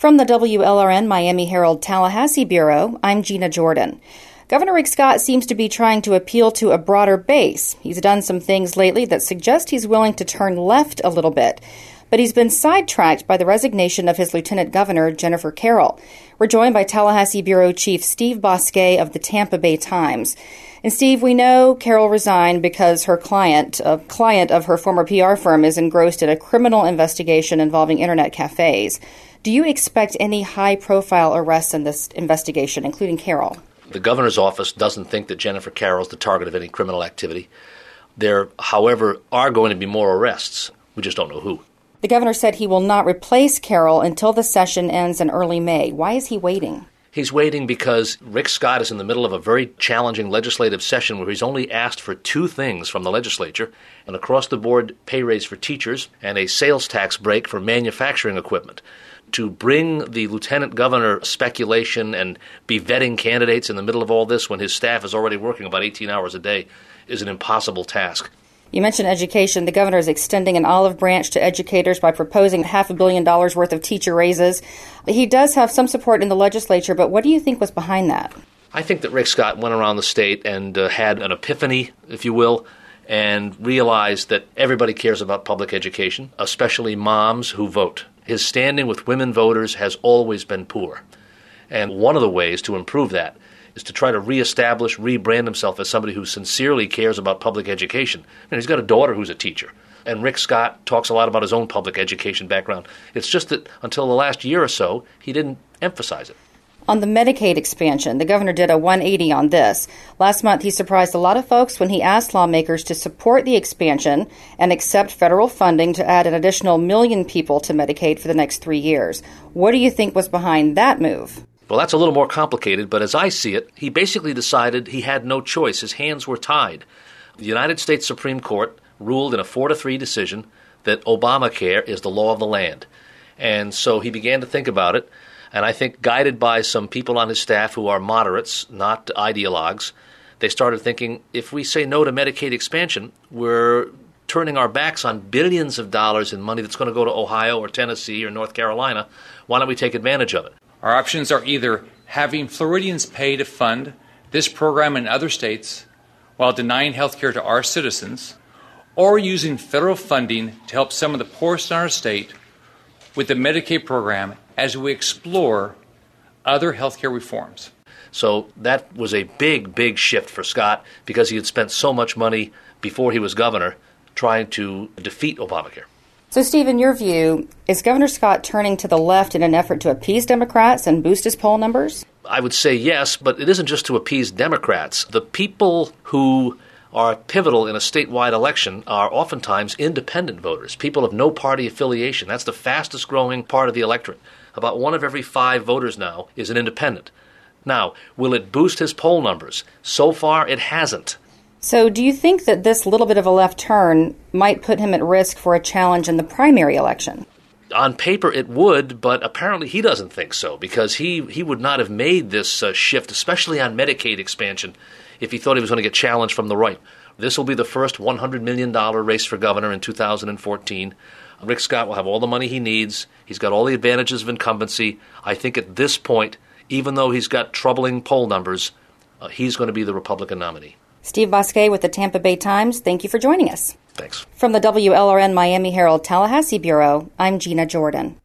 From the WLRN Miami Herald Tallahassee Bureau, I'm Gina Jordan. Governor Rick Scott seems to be trying to appeal to a broader base. He's done some things lately that suggest he's willing to turn left a little bit. But he's been sidetracked by the resignation of his Lieutenant Governor, Jennifer Carroll. We're joined by Tallahassee Bureau Chief Steve Bosquet of the Tampa Bay Times. And Steve, we know Carroll resigned because her client, a client of her former PR firm, is engrossed in a criminal investigation involving internet cafes. Do you expect any high-profile arrests in this investigation, including Carroll? The governor's office doesn't think that Jennifer Carroll is the target of any criminal activity. There, however, are going to be more arrests. We just don't know who. The governor said he will not replace Carroll until the session ends in early May. Why is he waiting? He's waiting because Rick Scott is in the middle of a very challenging legislative session where he's only asked for two things from the legislature: an across-the-board pay raise for teachers and a sales tax break for manufacturing equipment. To bring the lieutenant governor speculation and be vetting candidates in the middle of all this when his staff is already working about 18 hours a day is an impossible task. You mentioned education. The governor is extending an olive branch to educators by proposing $500 million worth of teacher raises. He does have some support in the legislature, but what do you think was behind that? I think that Rick Scott went around the state and had an epiphany, if you will, and realized that everybody cares about public education, especially moms who vote. His standing with women voters has always been poor. And one of the ways to improve that is to try to reestablish, rebrand himself as somebody who sincerely cares about public education. And he's got a daughter who's a teacher. And Rick Scott talks a lot about his own public education background. It's just that until the last year or so, he didn't emphasize it. On the Medicaid expansion, the governor did a 180 on this. Last month, he surprised a lot of folks when he asked lawmakers to support the expansion and accept federal funding to add an additional 1 million people to Medicaid for the next 3 years. What do you think was behind that move? Well, that's a little more complicated, but as I see it, he basically decided he had no choice. His hands were tied. The United States Supreme Court ruled in a 4-3 decision that Obamacare is the law of the land. And so he began to think about it. And I think guided by some people on his staff who are moderates, not ideologues, they started thinking, if we say no to Medicaid expansion, we're turning our backs on billions of dollars in money that's going to go to Ohio or Tennessee or North Carolina. Why don't we take advantage of it? Our options are either having Floridians pay to fund this program in other states while denying health care to our citizens, or using federal funding to help some of the poorest in our state with the Medicaid program as we explore other healthcare reforms. So that was a big, big shift for Scott because he had spent so much money before he was governor trying to defeat Obamacare. So, Steve, in your view, is Governor Scott turning to the left in an effort to appease Democrats and boost his poll numbers? I would say yes, but it isn't just to appease Democrats. The people who are pivotal in a statewide election are oftentimes independent voters, people of no party affiliation. That's the fastest growing part of the electorate. About 1 of every 5 voters now is an independent. Now, will it boost his poll numbers? So far, it hasn't. So do you think that this little bit of a left turn might put him at risk for a challenge in the primary election? On paper, it would, but apparently he doesn't think so, because he would not have made this shift, especially on Medicaid expansion, if he thought he was going to get challenged from the right. This will be the first $100 million race for governor in 2014. Rick Scott will have all the money he needs. He's got all the advantages of incumbency. I think at this point, even though he's got troubling poll numbers, he's going to be the Republican nominee. Steve Bosquet with the Tampa Bay Times, thank you for joining us. Thanks. From the WLRN Miami Herald Tallahassee Bureau, I'm Gina Jordan.